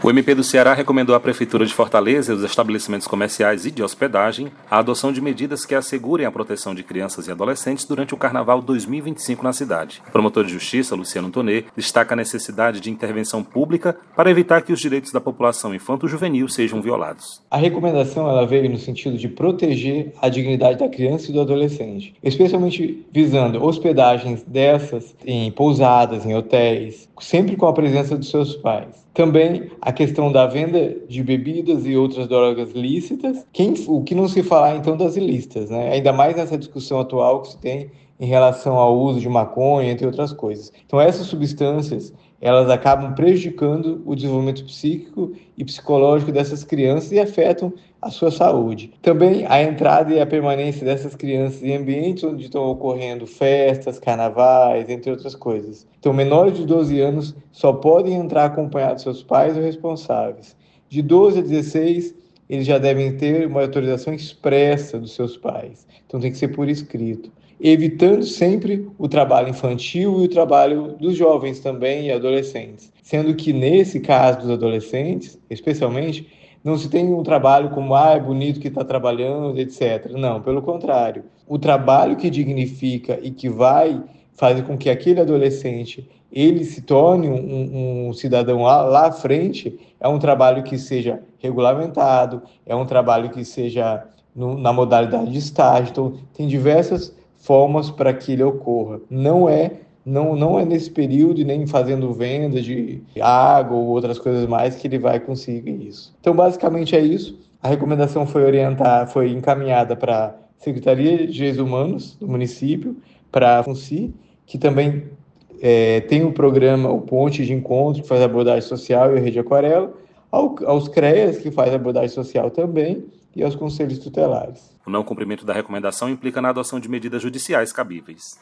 O MP do Ceará recomendou à Prefeitura de Fortaleza e aos estabelecimentos comerciais e de hospedagem a adoção de medidas que assegurem a proteção de crianças e adolescentes durante o Carnaval 2025 na cidade. O promotor de justiça, Luciano Tonê, destaca a necessidade de intervenção pública para evitar que os direitos da população infanto-juvenil sejam violados. A recomendação ela veio no sentido de proteger a dignidade da criança e do adolescente, especialmente visando hospedagens dessas em pousadas, em hotéis, sempre com a presença dos seus pais. Também a questão da venda de bebidas e outras drogas lícitas, o que não se falar então das ilícitas, né? Ainda mais nessa discussão atual que se tem em relação ao uso de maconha, entre outras coisas. Então essas substâncias, elas acabam prejudicando o desenvolvimento psíquico e psicológico dessas crianças e afetam a sua saúde. Também a entrada e a permanência dessas crianças em ambientes onde estão ocorrendo festas, carnavais, entre outras coisas. Então, menores de 12 anos só podem entrar acompanhados de seus pais ou responsáveis. De 12 a 16, eles já devem ter uma autorização expressa dos seus pais. Então, tem que ser por escrito. Evitando sempre o trabalho infantil e o trabalho dos jovens também e adolescentes. Sendo que, nesse caso dos adolescentes, especialmente, não se tem um trabalho como, é bonito que está trabalhando, etc. Não, pelo contrário. O trabalho que dignifica e que vai fazer com que aquele adolescente ele se torne um cidadão lá à frente, é um trabalho que seja regulamentado, é um trabalho que seja na modalidade de estágio. Então, tem diversas formas para que ele ocorra. Não é nesse período e nem fazendo venda de água ou outras coisas mais que ele vai conseguir isso. Então, basicamente é isso. A recomendação foi encaminhada para a Secretaria de Direitos Humanos do município, para a FUNCI, que também tem o programa O Ponte de Encontro, que faz abordagem social, e a Rede Aquarela, aos CREAS, que faz abordagem social também, e aos conselhos tutelares. O não cumprimento da recomendação implica na adoção de medidas judiciais cabíveis.